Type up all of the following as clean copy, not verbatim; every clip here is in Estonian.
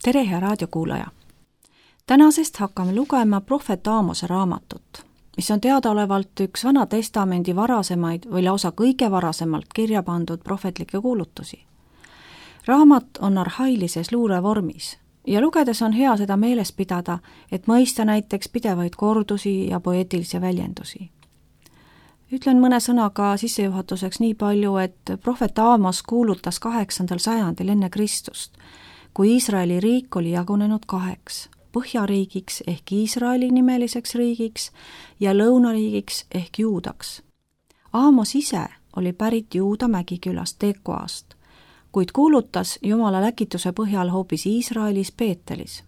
Tere, hea raadiokuulaja! Tänasest hakkame lugema prohvet Aamose raamatut, mis on teadaolevalt üks Vana Testamendi varasemaid või lausa kõige varasemalt kirja pandud prohvetlikke kuulutusi. Raamat on arhailises luurevormis ja lugedes on hea seda meeles pidada, et mõista näiteks pidevaid kordusi ja poeetilisi väljendusi. Ütlen mõne sõnaga sissejuhatuseks nii palju, et prohvet Aamos kuulutas 8. sajandil enne Kristust, kui Iisraeli riik oli jagunenud kaheks, põhjariigiks ehk Iisraeli nimeliseks riigiks ja lõunariigiks ehk Juudaks. Aamos ise oli pärit Juuda Mägikülast Tekoast, kuid kuulutas Jumala läkituse põhjal hoopis Iisraelis Peetelis.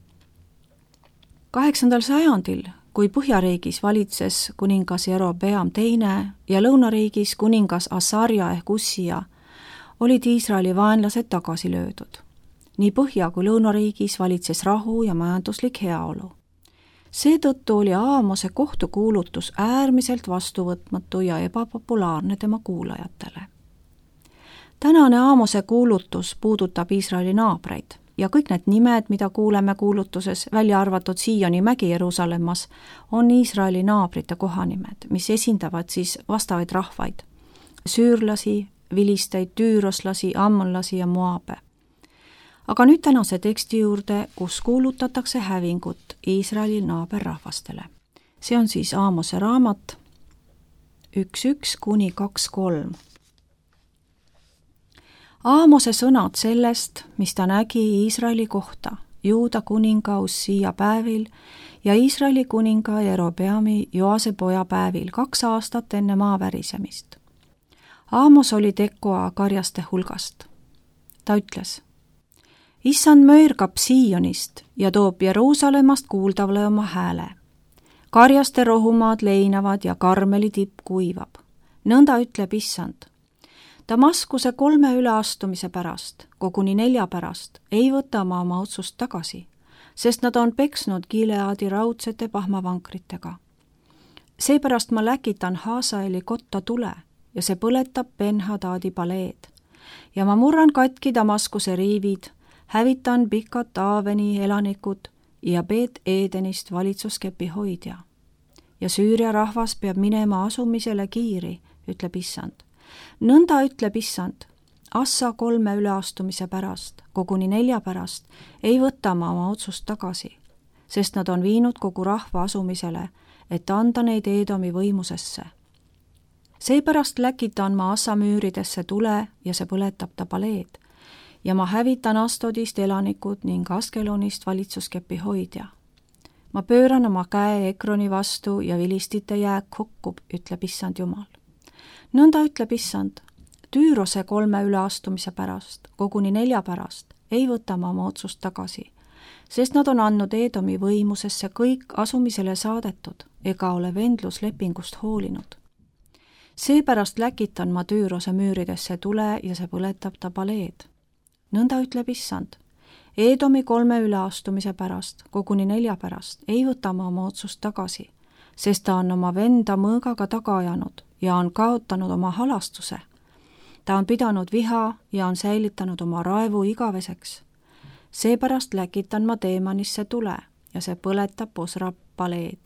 8. sajandil, kui põhjariigis valitses kuningas Jerobeam II ja lõunariigis kuningas Asarja ehk Ussija, olid Iisraeli vaenlased tagasi löödud. Nii põhja- kui lõunariigis valitses rahu ja majanduslik heaolu. Seetõttu oli Aamose kohtukuulutus äärmiselt vastuvõtmatu ja ebapopulaarne tema kuulajatele. Tänane Aamose kuulutus puudutab Iisraeli naabreid ja kõik need nimed, mida kuuleme kuulutuses, välja arvatud Sioni mägi Jeruusalemmas, on Iisraeli naabrite kohanimed, mis esindavad siis vastavaid rahvaid, süürlasi, vilisteid, tüüroslasi, ammonlasi ja moabe. Aga nüüd tänase teksti juurde, kus kuulutatakse hävingut Iisraeli naaberrahvastele. See on siis Aamose raamat 1:1-2:3. Aamose sõnad sellest, mis ta nägi Iisraeli kohta Juuda kuninga Ussija päevil ja Iisraeli kuninga Jerobeami Joase poja päevil 2 aastat enne maa värisemist. Aamos oli Tekoa karjaste hulgast. Ta ütles: Issand möirgab Siionist ja toob Jeruusalemmast kuuldavale oma hääle. Karjaste rohumaad leinavad ja Karmeli tipp kuivab. Nõnda ütleb Issand. Damaskuse 3 üleastumise pärast, koguni 4 pärast, ei võta ma oma otsust tagasi, sest nad on peksnud Gileadi raudsete pahmavankritega. Seepärast ma läkitan Haasaeli kotta tule ja see põletab Ben-Hadadi paleed. Ja ma murran katki Damaskuse riivid, hävitan pikad Aaveni elanikud ja Beet-Edenist valitsuskepi hoidja. Ja Süüria rahvas peab minema asumisele kiiri, ütleb Issand. Nõnda ütleb Issand, Assa 3 üleastumise pärast, koguni 4 pärast, ei võta ma oma otsust tagasi, sest nad on viinud kogu rahva asumisele, et anda neid Eedomi võimusesse. Seepärast läkitan ma Assa müüridesse tule ja see põletab ta paleed. Ja ma hävitan Astodist elanikud ning Askelonist valitsuskepi hoidja. Ma pööran oma käe Ekroni vastu ja vilistite jääk hukkub, ütleb Issand Jumal. Nõnda ütleb Issand, Tüürose 3 üleastumise pärast, koguni 4 pärast, ei võta ma oma otsust tagasi, sest nad on andnud Eedomi võimusesse kõik asumisele saadetud ega ole vendluslepingust hoolinud. Seepärast läkitan ma Tüürose müüridesse tule ja see põletab ta paleed. Nõnda ütleb Issand, Eedomi 3 üleastumise pärast, koguni 4 pärast, ei võta ma oma otsust tagasi, sest ta on oma venda mõõgaga taga ajanud ja on kaotanud oma halastuse. Ta on pidanud viha ja on säilitanud oma raevu igaveseks. Seepärast läkitan ma Teemanisse tule ja see põletab Bosra paleed.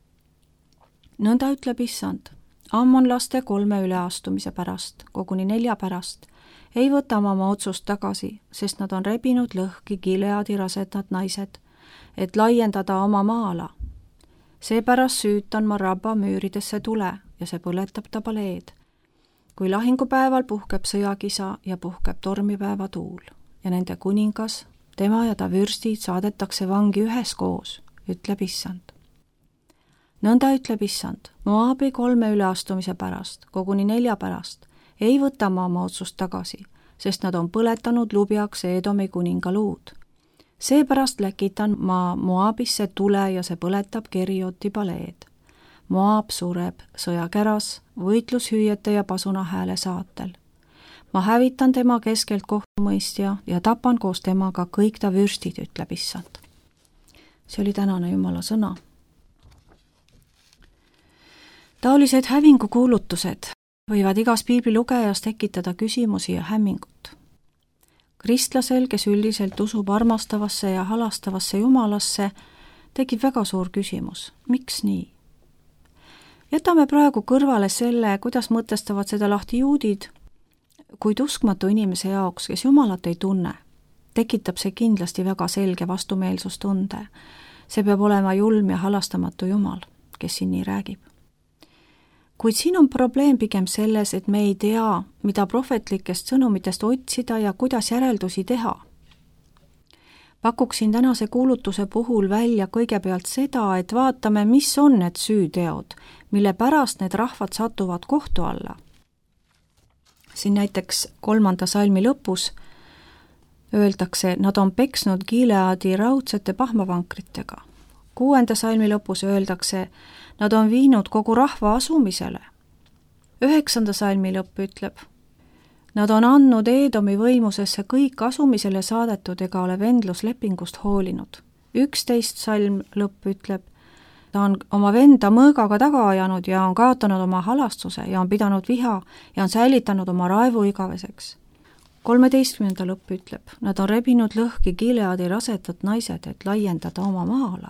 Nõnda ütleb Issand, ammonlaste 3 üleastumise pärast, koguni 4 pärast, ei võta ma oma otsust tagasi, sest nad on rebinud lõhki Gileadi rasedad naised, et laiendada oma maala. Seepärast süütan ma Rabba müüridesse tule ja see põletab ta paleed. Kui lahingupäeval puhkeb sõjakisa ja puhkeb tormipäeva tuul ja nende kuningas, tema ja ta vürstid saadetakse vangi üheskoos, ütleb Issand. Nõnda ütleb Issand, Moabi 3 üleastumise pärast, koguni 4 pärast, ei võta ma oma otsust tagasi, sest nad on põletanud lubjaks Eedomi kuninga luud. Seepärast läkitan ma Moabisse tule ja see põletab Kerioti paleed. Moab sureb sõjakäras, võitlushüüete ja pasunahääle saatel. Ma hävitan tema keskelt kohtumõistja ja tapan koos temaga kõik ta vürstid, ütleb Issand. See oli tänane Jumala sõna. Taolised hävingukuulutused võivad igas piibli lugejas tekitada küsimusi ja hämmingut. Kristlasel, kes üldiselt usub armastavasse ja halastavasse Jumalasse, tekib väga suur küsimus, miks nii? Jätame praegu kõrvale selle, kuidas mõtestavad seda lahti juudid, kuid uskmatu inimese jaoks, kes Jumalat ei tunne, tekitab see kindlasti väga selge vastumeelsustunde. See peab olema julm ja halastamatu Jumal, kes siin nii räägib. Kuid siin on probleem pigem selles, et me ei tea, mida prohvetlikest sõnumitest otsida ja kuidas järeldusi teha. Pakuksin tänase kuulutuse puhul välja kõigepealt seda, et vaatame, mis on need süüteod, mille pärast need rahvad satuvad kohtu alla. Siin näiteks 3. salmi lõpus öeldakse, nad on peksnud Gileadi raudsete pahmavankritega. 6. salmi lõpus öeldakse, nad on viinud kogu rahva asumisele. 9. salmi lõpp ütleb, nad on andnud Eedomi võimusesse kõik asumisele saadetud ega ole vendluslepingust hoolinud. 11. salm lõpp ütleb, ta on oma venda mõõgaga taga ajanud ja on kaotanud oma halastuse ja on pidanud viha ja on säilitanud oma raevu igaveseks. 13. lõpp ütleb, nad on rebinud lõhki Gileadi rasedad naised, et laiendada oma maa-ala.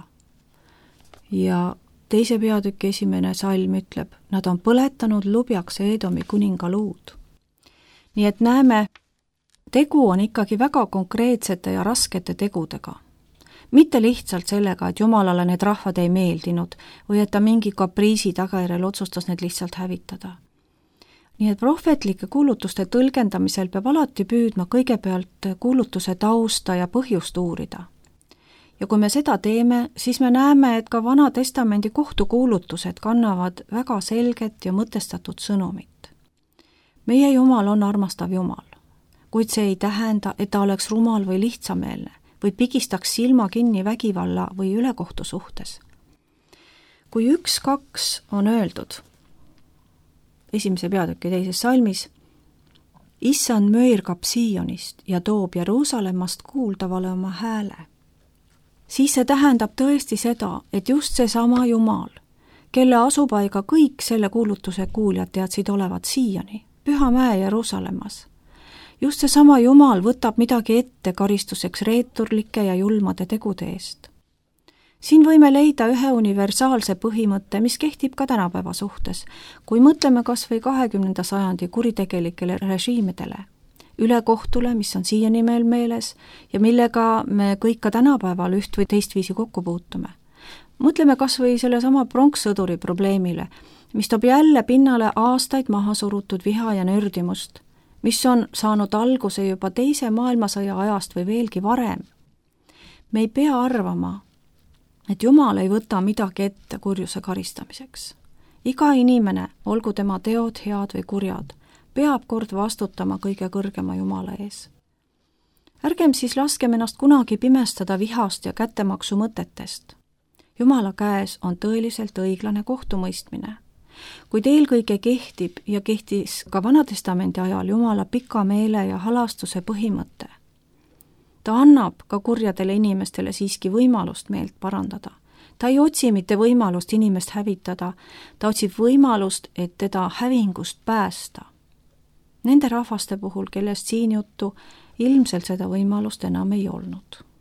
Ja 2. peatüki 1. salm ütleb, nad on põletanud lubjaks Eedomi kuninga luud. Nii et näeme, tegu on ikkagi väga konkreetsete ja raskete tegudega. Mitte lihtsalt sellega, et Jumalale need rahvad ei meeldinud või et ta mingi kapriisi tagajärjel otsustas need lihtsalt hävitada. Nii et prohvetlike kuulutuste tõlgendamisel peab alati püüdma kõigepealt kuulutuse tausta ja põhjust uurida. Ja kui me seda teeme, siis me näeme, et ka Vana Testamendi kohtukuulutused kannavad väga selget ja mõtestatud sõnumit. Meie Jumal on armastav Jumal, kuid see ei tähenda, et ta oleks rumal või lihtsameelne või pigistaks silma kinni vägivalla või ülekohtu suhtes. Kui 1-2 on öeldud 1. peatüki 2. salmis, Issand möirgab Siionist ja toob Jeruusalemmast kuuldavale oma hääle, siis see tähendab tõesti seda, et just seesama Jumal, kelle asupaiga kõik selle kuulutuse kuuljad teadsid olevat Sioni, Püha mäe Jeruusalemmas. Just seesama Jumal võtab midagi ette karistuseks reeturlike ja julmade tegude eest. Siin võime leida ühe universaalse põhimõtte, mis kehtib ka tänapäeva suhtes, kui mõtleme kas või 20. sajandi kuritegelikele režiimidele, ülekohtule, mis on siiani meil meeles ja millega me kõik ka tänapäeval üht või teistviisi kokku puutume. Mõtleme kas või sellesama pronkssõduri probleemile, mis toob jälle pinnale aastaid maha surutud viha ja nördimust, mis on saanud alguse juba 2. maailmasõja ajast või veelgi varem. Me ei pea arvama, et Jumal ei võta midagi ette kurjuse karistamiseks. Iga inimene, olgu tema teod head või kurjad, peab kord vastutama kõige kõrgema Jumala ees. Ärgem siis laskem ennast kunagi pimestada vihast ja kättemaksu mõtetest. Jumala käes on tõeliselt õiglane kohtumõistmine, kuid eelkõige kehtib ja kehtis ka Vanatestamendi ajal Jumala pika meele ja halastuse põhimõte. Ta annab ka kurjadele inimestele siiski võimalust meelt parandada. Ta ei otsi mitte võimalust inimest hävitada, ta otsib võimalust, et teda hävingust päästa. Nende rahvaste puhul, kellest siin juttu, ilmselt seda võimalust enam ei olnud.